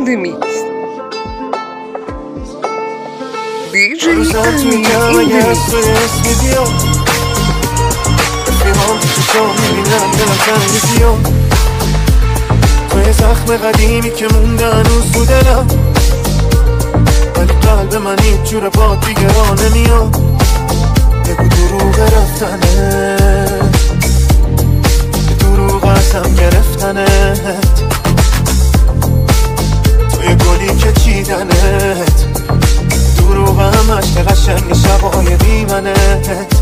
the mix. DJ روزم توی جمعه اسم بیا رفیقام تو چشام میبینم دلم تنگ زیاد توی زخم قدیمی که مونده هنوز تو دلم ولی قلب من هیچ جور باد دیگه راه نمیاد بگو دروغ رفتنه به دروغ ازم گرفتنت توی گلی که چیدنت دروغ هم عشق قشنگ شبای بیمنت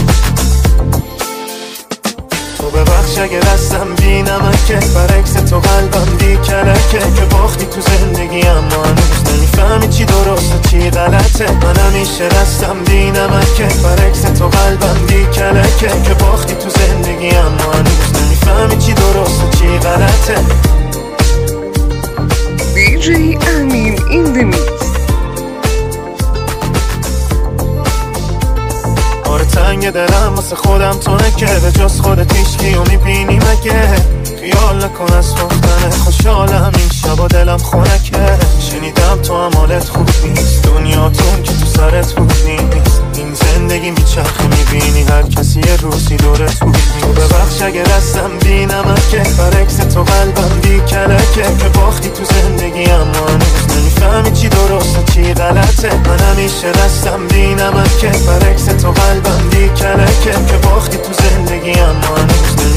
تو ببخش اگه دستم بی نمکه برعکس تو قلبم بی کلکه که باختی تو زندگی اما هنوز نمیفهمی چی درسته چی غلطه من همیشه دستم بی نمکه برعکس تو قلبم بی کلکه که باختی تو زندگی اما هنوز نمیفهمی چی درسته چی غلطه DJ Amin in the mix. آره تنگ دلم واسه خودم تو نکه به جز خودت هیچکیو میبینی مگه خیال نکن از گفتن خوشحالم این شبا دلم خونکه شنیدم تو هم حالت خوب نیست دنیاتون که تو سرت بود نیست این زندگی میچرخه میبینی هر کسی یه روزی دورت بود تو ببخش اگه دستم بی نمکه برعکس تو قلبم بی کلکه که باختی تو زندگی اما هنوز نمیفهمی چی درسته چی غلطه من همیشه دستم بی نمکه برعکس تو قلبم بی کلکه که باختی تو زندگی اما هنوز